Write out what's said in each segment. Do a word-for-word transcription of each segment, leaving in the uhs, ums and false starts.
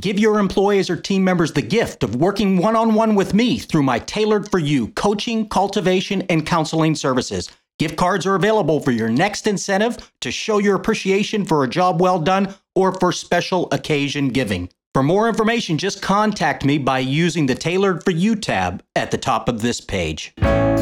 Give your employees or team members the gift of working one-on-one with me through my Tailored for You coaching, cultivation, and counseling services. Gift cards are available for your next incentive, to show your appreciation for a job well done, or for special occasion giving. For more information, just contact me by using the Tailored for You tab at the top of this page.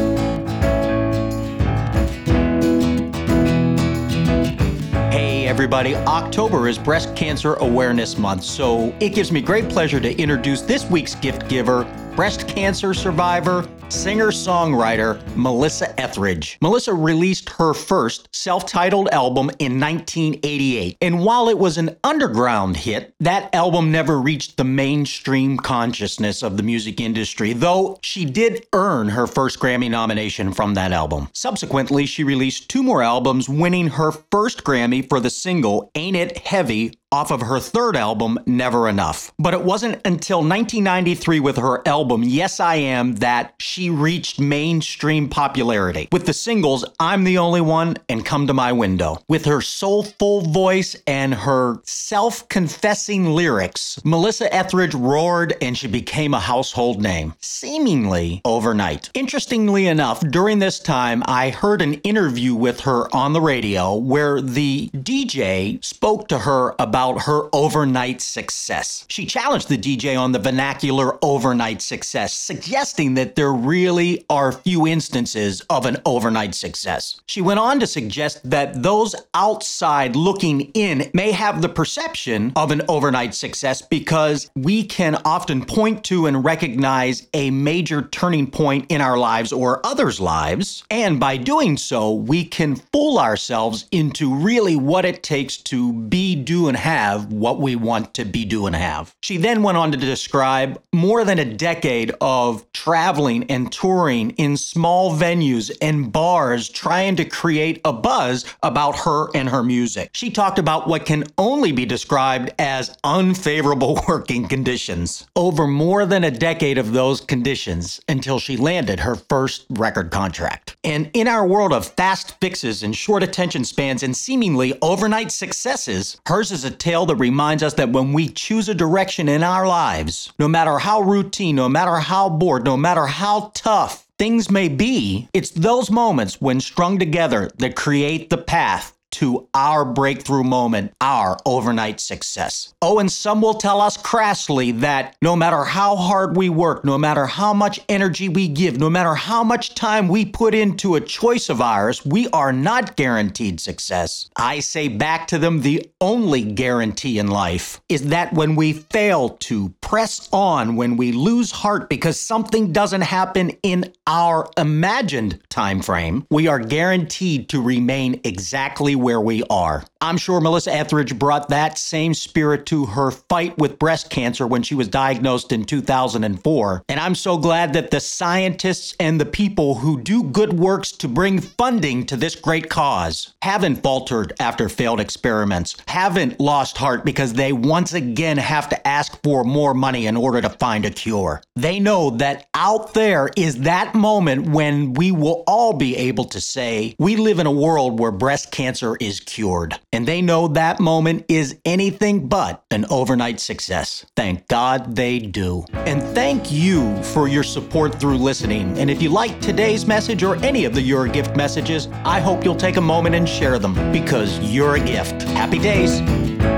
Hey everybody, October is Breast Cancer Awareness Month, so it gives me great pleasure to introduce this week's gift giver, breast cancer survivor, singer-songwriter Melissa Etheridge. Melissa released her first self-titled album in nineteen eighty-eight, and while it was an underground hit, that album never reached the mainstream consciousness of the music industry, though she did earn her first Grammy nomination from that album. Subsequently, she released two more albums, winning her first Grammy for the single Ain't It Heavy off of her third album, Never Enough. But it wasn't until nineteen ninety-three with her album Yes I Am that she reached mainstream popularity, with the singles I'm the Only One and Come to My Window. With her soulful voice and her self-confessing lyrics, Melissa Etheridge roared and she became a household name, seemingly overnight. Interestingly enough, during this time, I heard an interview with her on the radio where the D J spoke to her about her overnight success. She challenged the D J on the vernacular overnight success, suggesting that there really are few instances of an overnight success. She went on to suggest that those outside looking in may have the perception of an overnight success because we can often point to and recognize a major turning point in our lives or others' lives, and by doing so, we can fool ourselves into really what it takes to be, do, and have what we want to be, do, and have. She then went on to describe more than a decade of traveling and touring in small venues and bars, trying to create a buzz about her and her music. She talked about what can only be described as unfavorable working conditions. Over more than a decade of those conditions until she landed her first record contract. And in our world of fast fixes and short attention spans and seemingly overnight successes, hers is a tale that reminds us that when we choose a direction in our lives, no matter how routine, no matter how bored, no matter how tough things may be, it's those moments when strung together that create the path to our breakthrough moment, our overnight success. Oh, and some will tell us crassly that no matter how hard we work, no matter how much energy we give, no matter how much time we put into a choice of ours, we are not guaranteed success. I say back to them, the only guarantee in life is that when we fail to press on, when we lose heart because something doesn't happen in our imagined time frame, we are guaranteed to remain exactly where we are. I'm sure Melissa Etheridge brought that same spirit to her fight with breast cancer when she was diagnosed in two thousand four. And I'm so glad that the scientists and the people who do good works to bring funding to this great cause haven't faltered after failed experiments, haven't lost heart because they once again have to ask for more money in order to find a cure. They know that out there is that moment when we will all be able to say, we live in a world where breast cancer is cured. And they know that moment is anything but an overnight success. Thank God they do. And thank you for your support through listening. And if you like today's message or any of the Your Gift messages, I hope you'll take a moment and share them because you're a gift. Happy days.